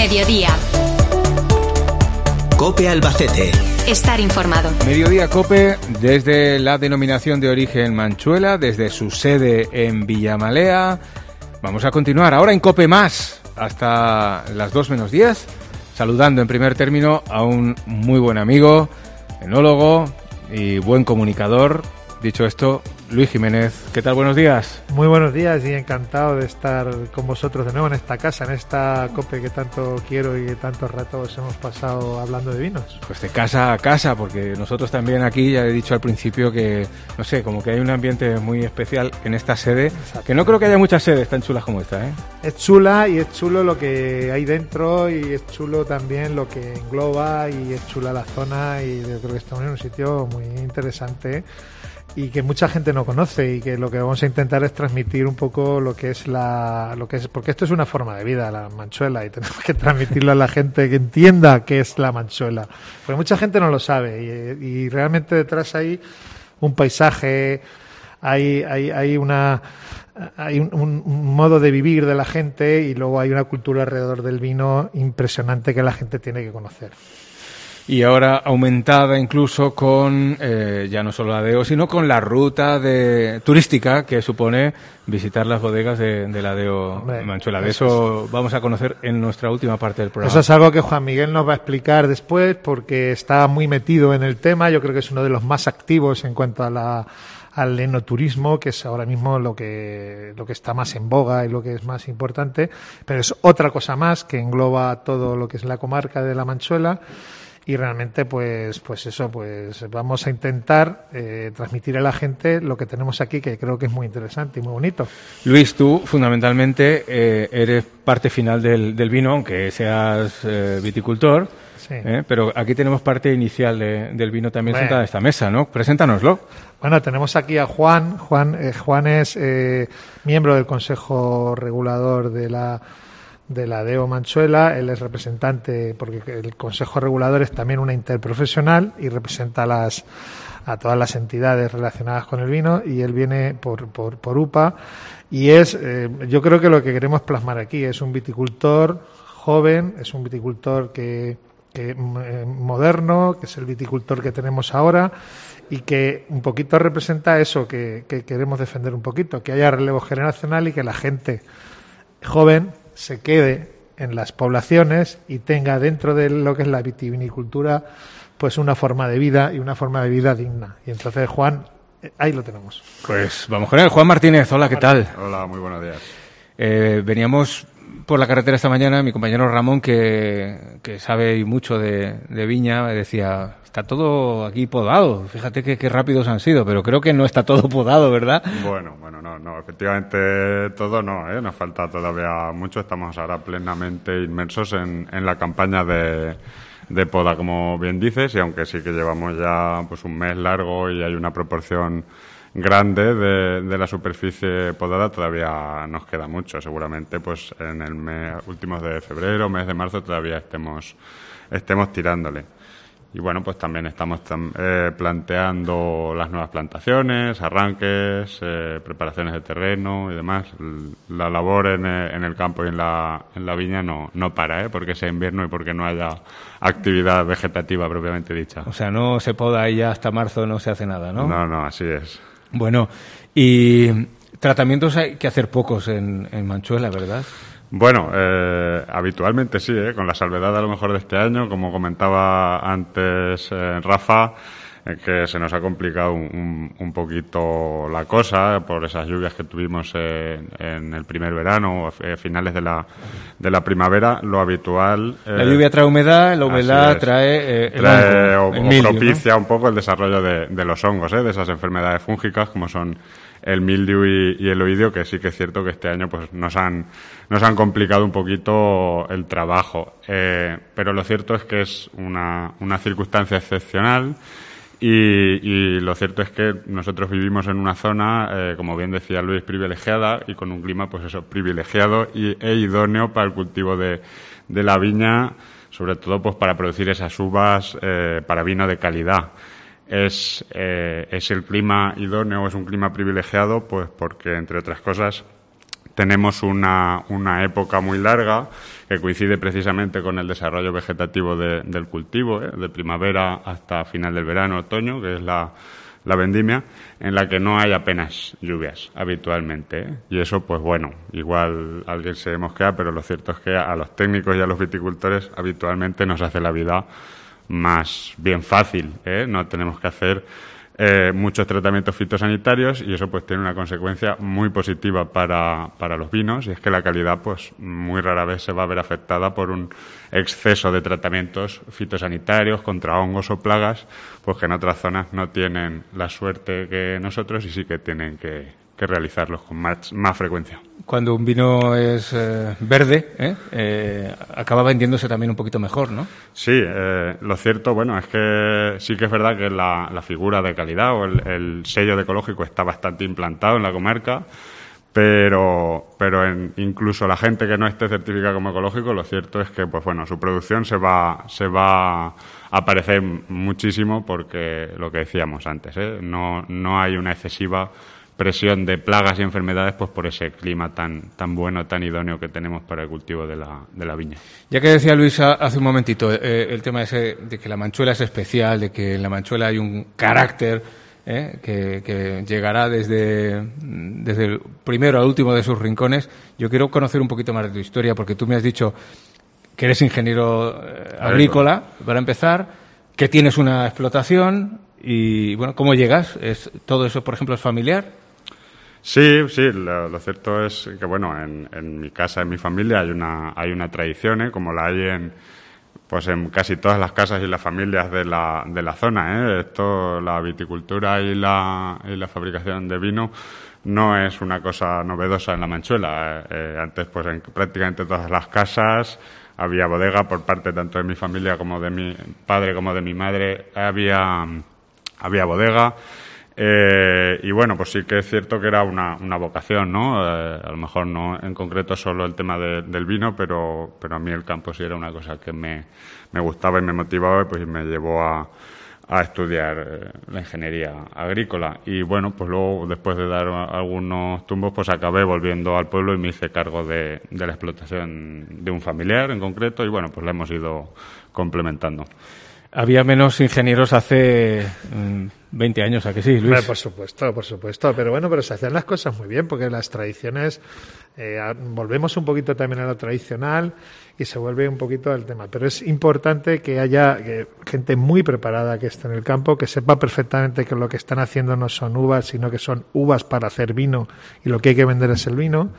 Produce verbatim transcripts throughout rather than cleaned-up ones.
Mediodía. COPE Albacete. Estar informado. Mediodía COPE desde la denominación de origen Manchuela, desde su sede en Villamalea. Vamos a continuar ahora en COPE Más hasta las dos menos diez, saludando en primer término a un muy buen amigo, enólogo y buen comunicador. Dicho esto, Luis Jiménez, ¿qué tal? Buenos días. Muy buenos días y encantado de estar con vosotros de nuevo en esta casa, en esta COPE que tanto quiero y que tantos ratos hemos pasado hablando de vinos. Pues de casa a casa, porque nosotros también aquí, ya he dicho al principio que, no sé, como que hay un ambiente muy especial en esta sede. Exacto. Que no creo que haya muchas sedes tan chulas como esta, ¿eh? Es chula y es chulo lo que hay dentro y es chulo también lo que engloba y es chula la zona y yo creo que estamos en un sitio muy interesante y que mucha gente no conoce y que lo que vamos a intentar es transmitir un poco lo que es la lo que es porque esto es una forma de vida, la manchuela, y tenemos que transmitirlo a la gente que entienda qué es la manchuela, porque mucha gente no lo sabe y, y realmente detrás hay un paisaje, hay hay hay una hay un, un, un modo de vivir de la gente y luego hay una cultura alrededor del vino impresionante que la gente tiene que conocer. Y ahora aumentada incluso con, eh, ya no solo la Adeo, sino con la ruta de turística que supone visitar las bodegas de, de la Adeo Hombre, Manchuela. De eso, eso es... vamos a conocer en nuestra última parte del programa. Eso es algo que Juan Miguel nos va a explicar después porque está muy metido en el tema. Yo creo que es uno de los más activos en cuanto a la al enoturismo, que es ahora mismo lo que lo que está más en boga y lo que es más importante, pero es otra cosa más que engloba todo lo que es la comarca de la Manchuela. Y realmente, pues, pues eso, pues vamos a intentar eh, transmitir a la gente lo que tenemos aquí, que creo que es muy interesante y muy bonito. Luis, tú fundamentalmente eh, eres parte final del, del vino, aunque seas eh, viticultor, sí. eh, pero aquí tenemos parte inicial de, del vino también bueno. sentada en esta mesa, ¿no? Preséntanoslo. Bueno, tenemos aquí a Juan. Juan, eh, Juan es eh, miembro del Consejo Regulador de la de la Adeo Manchuela. Él es representante, porque el Consejo Regulador es también una interprofesional y representa a las a todas las entidades relacionadas con el vino, y él viene por por, por U P A y es eh, yo creo que lo que queremos plasmar aquí es un viticultor joven, es un viticultor que, que eh, moderno, que es el viticultor que tenemos ahora y que un poquito representa eso que, que queremos defender un poquito, que haya relevo generacional y que la gente joven se quede en las poblaciones y tenga dentro de lo que es la vitivinicultura pues una forma de vida y una forma de vida digna. Y entonces, Juan, ahí lo tenemos. Pues vamos con él. Juan Martínez, hola, ¿qué tal? Hola, muy buenos días. Eh, veníamos por la carretera esta mañana, mi compañero Ramón, que, que sabe mucho de, de viña, me decía, está todo aquí podado, fíjate que, que rápidos han sido, pero creo que no está todo podado, ¿verdad? Bueno, bueno, no, no, efectivamente todo no, ¿eh? Nos falta todavía mucho, estamos ahora plenamente inmersos en, en la campaña de, de poda, como bien dices, y aunque sí que llevamos ya pues un mes largo y hay una proporción grande de, de la superficie podada, todavía nos queda mucho. Seguramente pues en el mes últimos de febrero, mes de marzo todavía estemos estemos tirándole. Y bueno, pues también estamos tam, eh, planteando las nuevas plantaciones, arranques, eh, preparaciones de terreno y demás. La labor en el, en el campo y en la, en la viña no, no para, ¿eh? Porque sea invierno y porque no haya actividad vegetativa propiamente dicha. O sea, no se poda y ya hasta marzo no se hace nada, ¿no? No, no, así es. Bueno, y tratamientos hay que hacer pocos en, en Manchuela, ¿verdad? Bueno, eh, habitualmente sí, ¿eh? Con la salvedad a lo mejor de este año, como comentaba antes eh, Rafa, eh, que se nos ha complicado un, un, un poquito la cosa por esas lluvias que tuvimos eh, en el primer verano, o eh, finales de la de la primavera. Lo habitual... Eh, la lluvia trae humedad, la humedad trae... Eh, trae el hongo, o, el o mildio, propicia, ¿no?, un poco el desarrollo de, de los hongos, ¿eh? De esas enfermedades fúngicas como son el mildiu y, y el oidio, que sí que es cierto que este año pues nos han nos han complicado un poquito el trabajo, eh, pero lo cierto es que es una una circunstancia excepcional y, y lo cierto es que nosotros vivimos en una zona, eh, como bien decía Luis, privilegiada y con un clima pues eso privilegiado y, e idóneo para el cultivo de, de la viña, sobre todo pues para producir esas uvas eh, para vino de calidad. Es, eh, es el clima idóneo, es un clima privilegiado, pues porque, entre otras cosas, tenemos una, una época muy larga que coincide precisamente con el desarrollo vegetativo de, del cultivo, ¿eh? de primavera hasta final del verano, otoño, que es la, la vendimia, en la que no hay apenas lluvias habitualmente, ¿eh? Y eso, pues bueno, igual alguien se mosquea, pero lo cierto es que a los técnicos y a los viticultores habitualmente nos hace la vida más bien fácil, ¿eh? No tenemos que hacer eh, muchos tratamientos fitosanitarios y eso pues tiene una consecuencia muy positiva para, para los vinos, y es que la calidad pues muy rara vez se va a ver afectada por un exceso de tratamientos fitosanitarios contra hongos o plagas, pues que en otras zonas no tienen la suerte que nosotros y sí que tienen que, que realizarlos con más, más frecuencia. Cuando un vino es eh, verde, ¿eh? Eh, acaba vendiéndose también un poquito mejor, ¿no? Sí, eh, lo cierto, bueno, es que sí que es verdad que la, la figura de calidad o el, el sello de ecológico está bastante implantado en la comarca, pero pero en, incluso la gente que no esté certificada como ecológico, lo cierto es que, pues bueno, su producción se va se va a aparecer muchísimo porque lo que decíamos antes, ¿eh? no no hay una excesiva presión de plagas y enfermedades pues por ese clima tan tan bueno, tan idóneo que tenemos para el cultivo de la, de la viña. Ya que decía Luisa hace un momentito eh, el tema ese de que la Manchuela es especial, de que en la Manchuela hay un carácter eh, que, que llegará desde, desde el primero al último de sus rincones, yo quiero conocer un poquito más de tu historia, porque tú me has dicho que eres ingeniero eh, agrícola, para empezar, que tienes una explotación y, bueno, ¿cómo llegas? ¿Es, todo eso, por ejemplo, es familiar? Sí, sí, lo, lo cierto es que, bueno, en, en mi casa, en mi familia, hay una hay una tradición, ¿eh? Como la hay en pues en casi todas las casas y las familias de la de la zona, ¿eh? Esto, la viticultura y la y la fabricación de vino no es una cosa novedosa en la Manchuela. Eh, antes, pues en prácticamente todas las casas había bodega por parte tanto de mi familia como de mi padre como de mi madre, había había bodega. Eh, y bueno, pues sí que es cierto que era una, una vocación, ¿no? Eh, a lo mejor no en concreto solo el tema de, del vino, pero, pero a mí el campo sí era una cosa que me, me gustaba y me motivaba, y pues me llevó a, a estudiar eh, la ingeniería agrícola. Y bueno, pues luego, después de dar algunos tumbos, pues acabé volviendo al pueblo y me hice cargo de, de la explotación de un familiar en concreto, y bueno, pues la hemos ido complementando. Había menos ingenieros hace mmm, veinte años, ¿a que sí, Luis? Bueno, por supuesto, por supuesto. Pero bueno, pero se hacían las cosas muy bien, porque las tradiciones, eh, volvemos un poquito también a lo tradicional y se vuelve un poquito al tema. Pero es importante que haya que, gente muy preparada que esté en el campo, que sepa perfectamente que lo que están haciendo no son uvas, sino que son uvas para hacer vino, y lo que hay que vender es el vino.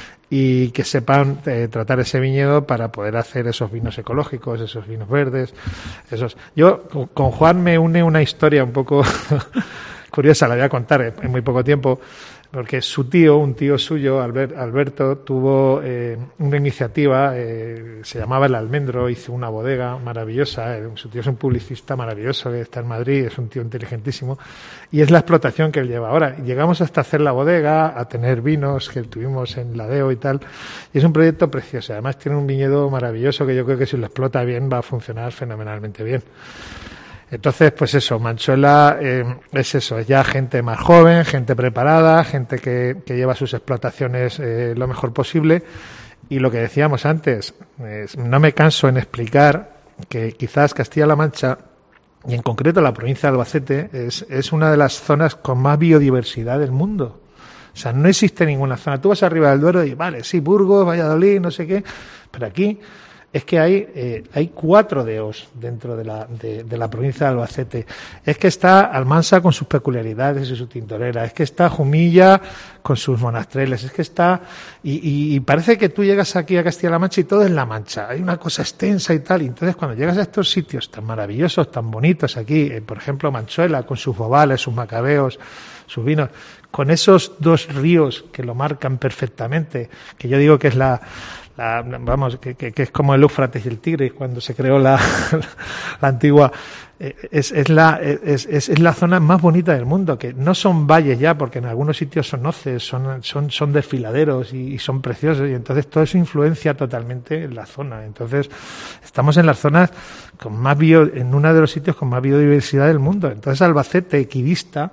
Y que sepan eh, tratar ese viñedo para poder hacer esos vinos ecológicos, esos vinos verdes, esos. Yo con Juan me une una historia un poco curiosa, la voy a contar en muy poco tiempo, porque su tío, un tío suyo, Albert, Alberto, tuvo eh, una iniciativa, eh, se llamaba El Almendro, hizo una bodega maravillosa. Eh, su tío es un publicista maravilloso que está en Madrid, es un tío inteligentísimo, y es la explotación que él lleva ahora. Llegamos hasta hacer la bodega, a tener vinos que tuvimos en Ladeo y tal, y es un proyecto precioso. Además tiene un viñedo maravilloso que yo creo que si lo explota bien va a funcionar fenomenalmente bien. Entonces, pues eso, Manchuela eh, es eso, es ya gente más joven, gente preparada, gente que, que lleva sus explotaciones eh, lo mejor posible. Y lo que decíamos antes, eh, no me canso en explicar que quizás Castilla-La Mancha, y en concreto la provincia de Albacete, es, es una de las zonas con más biodiversidad del mundo. O sea, no existe ninguna zona. Tú vas arriba del Duero y, vale, sí, Burgos, Valladolid, no sé qué, pero aquí es que hay eh, hay cuatro D Os dentro de la de, de la provincia de Albacete. Es que está Almansa con sus peculiaridades y su tintorera. Es que está Jumilla con sus monastreles. Es que está y, y, y parece que tú llegas aquí a Castilla-La Mancha y todo es La Mancha. Hay una cosa extensa y tal. Y entonces cuando llegas a estos sitios tan maravillosos, tan bonitos aquí, eh, por ejemplo Manchuela con sus bobales, sus macabeos, sus vinos, con esos dos ríos que lo marcan perfectamente, que yo digo que es la La, vamos, que, que, que es como el Éufrates y el Tigris cuando se creó la, la antigua, es, es, la, es, es la zona más bonita del mundo, que no son valles ya, porque en algunos sitios son hoces, son, son, son desfiladeros y, y son preciosos, y entonces todo eso influencia totalmente en la zona. Entonces estamos en las zonas con más bio, en uno de los sitios con más biodiversidad del mundo. Entonces Albacete, equidista,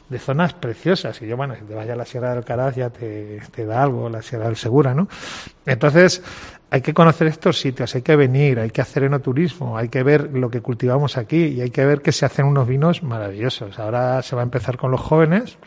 de zonas preciosas. Y yo, bueno, si te vas a la Sierra del Alcaraz ya te, te da algo, la Sierra del Segura, ¿no? Entonces, hay que conocer estos sitios, hay que venir, hay que hacer enoturismo, hay que ver lo que cultivamos aquí y hay que ver que se hacen unos vinos maravillosos. Ahora se va a empezar con los jóvenes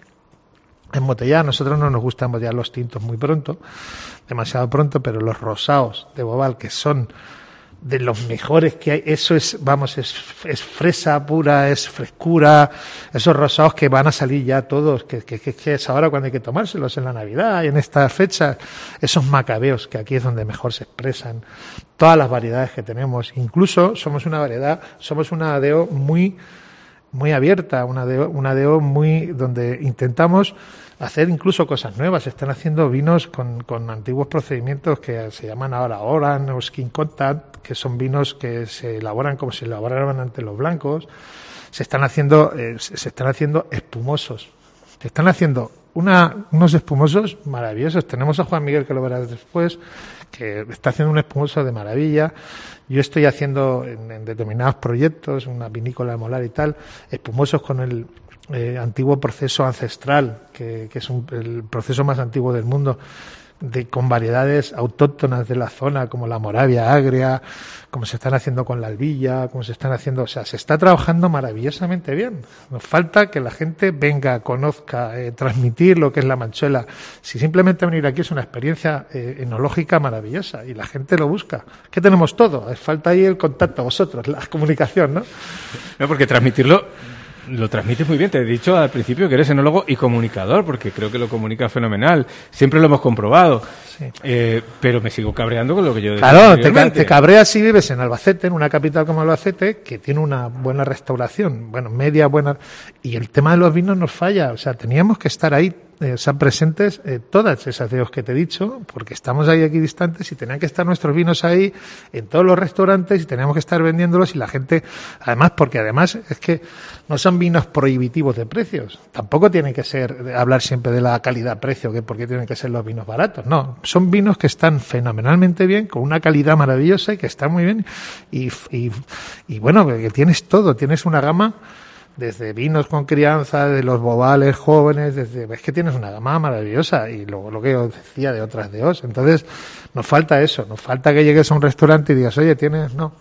a embotellar. Nosotros no nos gusta embotellar los tintos muy pronto, demasiado pronto, pero los rosados de Bobal, que son de los mejores que hay, eso es, vamos, es, es fresa pura, es frescura, esos rosados que van a salir ya todos, que, que, que, que es ahora cuando hay que tomárselos, en la Navidad y en estas fechas, esos macabeos, que aquí es donde mejor se expresan, todas las variedades que tenemos, incluso somos una variedad, somos una A D O muy, muy abierta, una A D O, una A D O muy, donde intentamos hacer incluso cosas nuevas. Están haciendo vinos con, con antiguos procedimientos que se llaman ahora Oran o Skin Contact, que son vinos que se elaboran como se elaboraban antes los blancos. Se están haciendo, eh, se están haciendo espumosos. Se están haciendo una, unos espumosos maravillosos. Tenemos a Juan Miguel, que lo verás después, que está haciendo un espumoso de maravilla. Yo estoy haciendo en, en determinados proyectos, una vinícola molar y tal, espumosos con el Eh, antiguo proceso ancestral, que, que es un, el proceso más antiguo del mundo, de, con variedades autóctonas de la zona, como la Moravia agria, como se están haciendo con la Albilla, como se están haciendo, o sea, se está trabajando maravillosamente bien. Nos falta que la gente venga, conozca, eh, transmitir lo que es la Manchuela. Si simplemente venir aquí es una experiencia eh, enológica maravillosa y la gente lo busca. ¿Qué tenemos todo? Falta ahí el contacto, vosotros, la comunicación, ¿no? No, porque transmitirlo lo transmites muy bien. Te he dicho al principio que eres enólogo y comunicador, porque creo que lo comunica fenomenal. Siempre lo hemos comprobado. Sí. Eh, pero me sigo cabreando con lo que yo decía. Claro, te, te cabreas si vives en Albacete, en una capital como Albacete, que tiene una buena restauración, bueno, media buena, y el tema de los vinos nos falla. O sea, teníamos que estar ahí, eh, ser presentes eh, todas esas deos que te he dicho, porque estamos ahí aquí distantes y tenían que estar nuestros vinos ahí en todos los restaurantes y teníamos que estar vendiéndolos y la gente, además, porque además es que no son vinos prohibitivos de precios. Tampoco tiene que ser hablar siempre de la calidad-precio, que porque tienen que ser los vinos baratos. No, son vinos que están fenomenalmente bien, con una calidad maravillosa y que están muy bien. Y, y, y bueno, que tienes todo, tienes una gama desde vinos con crianza, de los bobales jóvenes, desde, ves que tienes una gama maravillosa y luego lo que os decía de otras de os. Entonces, nos falta eso, nos falta que llegues a un restaurante y digas, oye, tienes, no.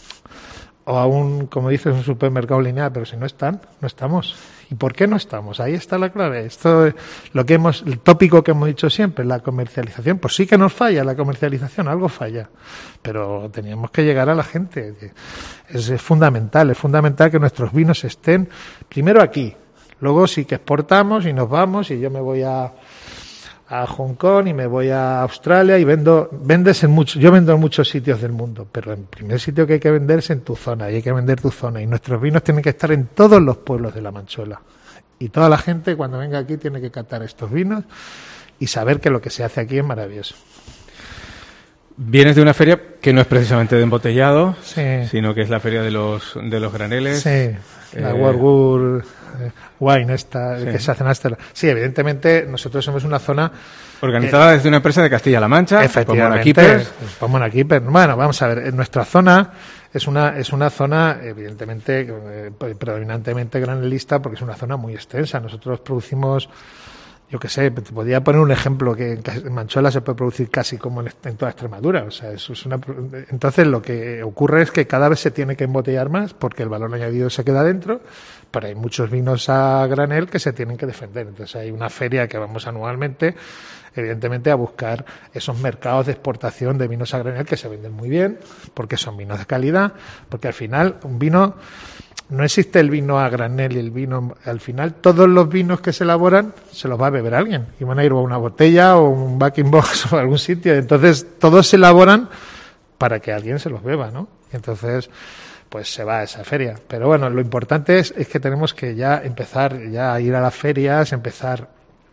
O a un, como dices, un supermercado lineal, pero si no están, no estamos. ¿Y por qué no estamos? Ahí está la clave. Esto, lo que hemos, el tópico que hemos dicho siempre, la comercialización. Pues sí que nos falla la comercialización, algo falla. Pero teníamos que llegar a la gente. Es, es fundamental, es fundamental que nuestros vinos estén primero aquí. Luego sí que exportamos y nos vamos y yo me voy a, a Hong Kong y me voy a Australia y vendo, vendes en muchos, yo vendo en muchos sitios del mundo, pero el primer sitio que hay que vender es en tu zona y hay que vender tu zona y nuestros vinos tienen que estar en todos los pueblos de la Manchuela y toda la gente cuando venga aquí tiene que catar estos vinos y saber que lo que se hace aquí es maravilloso. Vienes de una feria que no es precisamente de embotellado, sí, sino que es la feria de los de los graneles. Sí, la eh, World Wine esta, sí, que se hacen hasta. Sí, evidentemente nosotros somos una zona organizada eh, desde una empresa de Castilla-La Mancha, efectivamente, Pomona Keeper. Bueno, vamos a ver, en nuestra zona es una es una zona evidentemente eh, predominantemente granelista porque es una zona muy extensa. Nosotros producimos, yo qué sé, te podría poner un ejemplo que en Manchuela se puede producir casi como en, en toda Extremadura. O sea, eso es una, entonces lo que ocurre es que cada vez se tiene que embotellar más porque el valor añadido se queda dentro, pero hay muchos vinos a granel que se tienen que defender. Entonces hay una feria que vamos anualmente, evidentemente, a buscar esos mercados de exportación de vinos a granel que se venden muy bien, porque son vinos de calidad, porque al final un vino... No existe el vino a granel y el vino... Al final, todos los vinos que se elaboran se los va a beber alguien. Y van a ir a una botella o un backing box o a algún sitio. Entonces, todos se elaboran para que alguien se los beba, ¿no? Entonces, pues se va a esa feria. Pero bueno, lo importante es, es que tenemos que ya empezar ya a ir a las ferias, empezar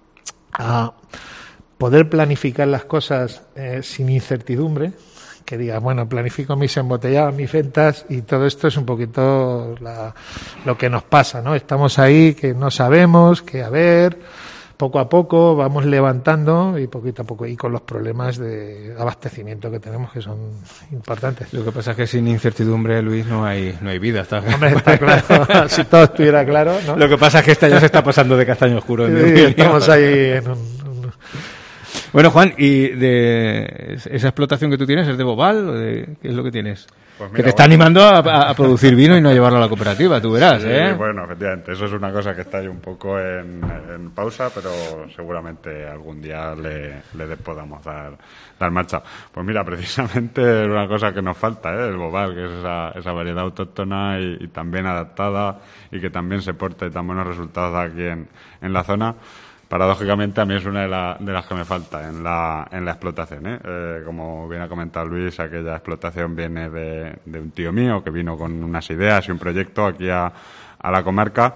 a poder planificar las cosas eh, sin incertidumbre. Que digas, bueno, planifico mis embotellados, mis ventas y todo esto es un poquito la, lo que nos pasa, ¿no? Estamos ahí que no sabemos, que a ver, poco a poco vamos levantando y poquito a poco, y con los problemas de abastecimiento que tenemos, que son importantes. Lo que pasa es que sin incertidumbre, Luis, no hay no hay vida. Está, Hombre, está claro. Si todo estuviera claro, ¿no? Lo que pasa es que este año se está pasando de castaño oscuro. En sí, estamos ahí en un, un... Bueno, Juan, ¿y de esa explotación que tú tienes es de bobal o de qué es lo que tienes? Pues mira, que te está bueno. animando a, a producir vino y no a llevarlo a la cooperativa, tú verás, sí, ¿eh? Bueno, efectivamente, eso es una cosa que está ahí un poco en, en pausa, pero seguramente algún día le, le podamos dar, dar marcha. Pues mira, precisamente una cosa que nos falta, ¿eh? El bobal, que es esa, esa variedad autóctona y, y también adaptada y que también se porta y tan buenos resultados aquí en, en la zona. Paradójicamente, a mí es una de, la, de las que me falta en la, en la explotación, ¿eh? Eh, como bien ha comentado Luis, aquella explotación viene de, de un tío mío que vino con unas ideas y un proyecto aquí a, a la comarca.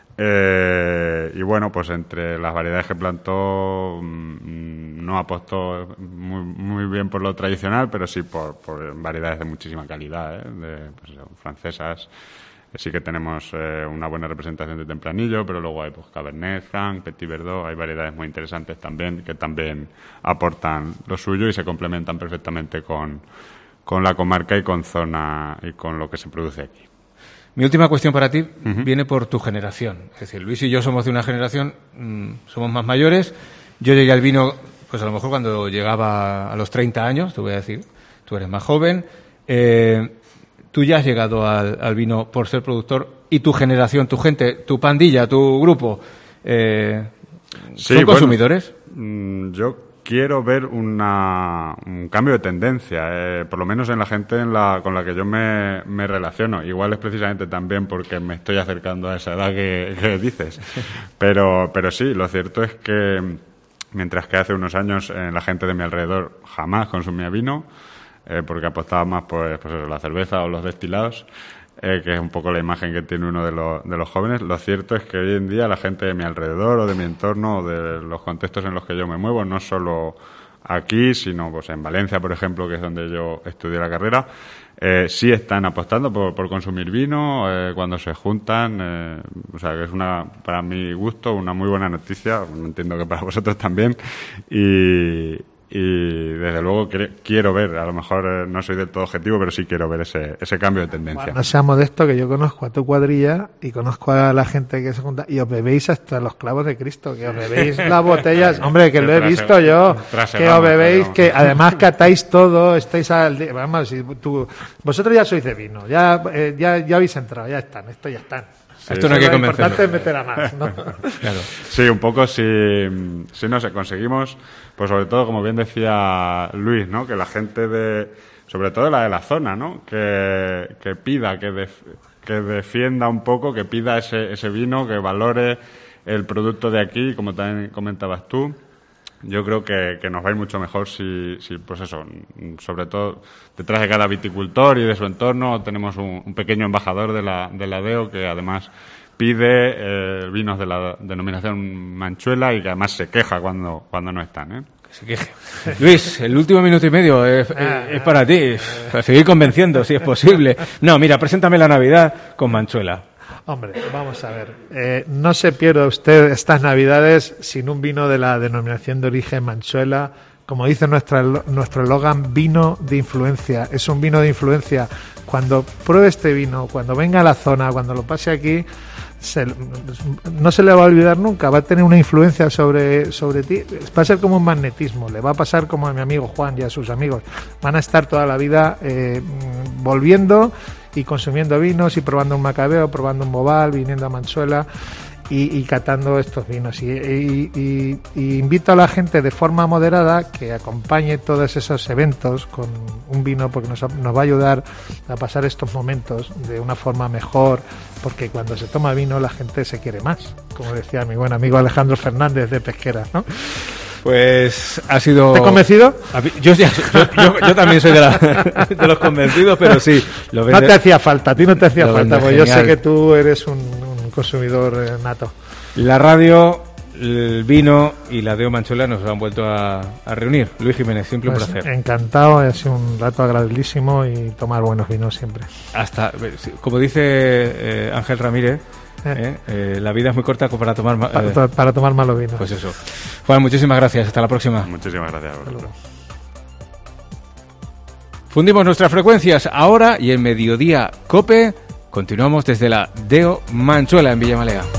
Eh, y bueno, pues entre las variedades que plantó, mmm, no apostó muy, muy bien por lo tradicional, pero sí por, por variedades de muchísima calidad, ¿eh? De, pues, francesas. Sí que tenemos eh, una buena representación de Tempranillo, pero luego hay pues, Cabernet, Franc, Petit Verdot, hay variedades muy interesantes también que también aportan lo suyo y se complementan perfectamente con, con la comarca y con zona y con lo que se produce aquí. Mi última cuestión para ti uh-huh. viene por tu generación. Es decir, Luis y yo somos de una generación, mmm, somos más mayores. Yo llegué al vino, pues a lo mejor cuando llegaba a los treinta años, te voy a decir, tú eres más joven. Eh, Tú ya has llegado al, al vino por ser productor y tu generación, tu gente, tu pandilla, tu grupo, eh, sí, ¿son consumidores? Bueno, yo quiero ver una, un cambio de tendencia, eh, por lo menos en la gente en la, con la que yo me, me relaciono. Igual es precisamente también porque me estoy acercando a esa edad que, que dices. Pero, pero sí, lo cierto es que mientras que hace unos años eh, la gente de mi alrededor jamás consumía vino, Eh, porque apostaba más pues, pues eso, la cerveza o los destilados, eh, que es un poco la imagen que tiene uno de los, de los jóvenes. Lo cierto es que hoy en día la gente de mi alrededor o de mi entorno o de los contextos en los que yo me muevo, no solo aquí, sino pues en Valencia, por ejemplo, que es donde yo estudié la carrera, eh, sí están apostando por, por consumir vino eh, cuando se juntan. Eh, o sea, que es una, para mi gusto, una muy buena noticia. Entiendo que para vosotros también. Y... Y desde luego quiero ver, a lo mejor eh, no soy del todo objetivo, pero sí quiero ver ese, ese cambio de tendencia. Bueno, no sea modesto, que yo conozco a tu cuadrilla y conozco a la gente que se junta y os bebéis hasta los clavos de Cristo, que os bebéis las botellas, hombre, que lo he visto yo, que os bebéis, que además catáis todo, estáis al día, vamos, si tú, vosotros ya sois de vino, ya, eh, ya, ya habéis entrado, ya están, esto ya están. Sí, esto no hay que convencerlo. Lo importante es meter a más, ¿no? Claro. Sí, un poco si, si no sé, conseguimos, pues sobre todo, como bien decía Luis, ¿no? Que la gente de, sobre todo la de la zona, ¿no? Que, que pida, que, def, que defienda un poco, que pida ese, ese vino, que valore el producto de aquí, como también comentabas tú. Yo creo que, que nos va a ir mucho mejor si, si, pues eso, sobre todo detrás de cada viticultor y de su entorno tenemos un, un pequeño embajador de la, de la D E O que además pide eh, vinos de la denominación Manchuela y que además se queja cuando, cuando no están, ¿eh? Que se queje. Luis, el último minuto y medio es, es, es para ti, para seguir convenciendo si es posible. No, mira, preséntame la Navidad con Manchuela. Hombre, vamos a ver. Eh, no se pierda usted estas Navidades sin un vino de la denominación de origen Manchuela. Como dice nuestra, nuestro eslogan, vino de influencia. Es un vino de influencia. Cuando pruebe este vino, cuando venga a la zona, cuando lo pase aquí, se, no se le va a olvidar nunca. Va a tener una influencia sobre, sobre ti. Va a ser como un magnetismo. Le va a pasar como a mi amigo Juan y a sus amigos. Van a estar toda la vida eh, volviendo y consumiendo vinos y probando un Macabeo, probando un Bobal, viniendo a Manchuela y, y catando estos vinos. Y, y, y, y invito a la gente de forma moderada que acompañe todos esos eventos con un vino, porque nos, nos va a ayudar a pasar estos momentos de una forma mejor, porque cuando se toma vino la gente se quiere más, como decía mi buen amigo Alejandro Fernández de Pesquera, ¿no? Pues ha sido... ¿Te has convencido? Yo, yo, yo, yo también soy de, la, de los convencidos, pero sí. Lo vende, no te hacía falta, a ti no te hacía falta, porque genial. Yo sé que tú eres un, un consumidor eh, nato. La radio, el vino y la D E O Manchuela nos han vuelto a, a reunir. Luis Jiménez, siempre pues un placer. Encantado, ha sido un rato agradabilísimo y tomar buenos vinos siempre. Hasta, como dice eh, Ángel Ramírez, ¿eh? Eh, la vida es muy corta para tomar, ma- Para, eh, to- para tomar malo vino. pues eso. Juan, muchísimas gracias. Hasta la próxima. Muchísimas gracias a vosotros. Fundimos nuestras frecuencias ahora y en Mediodía Cope continuamos desde la Deo Manchuela en Villamalea.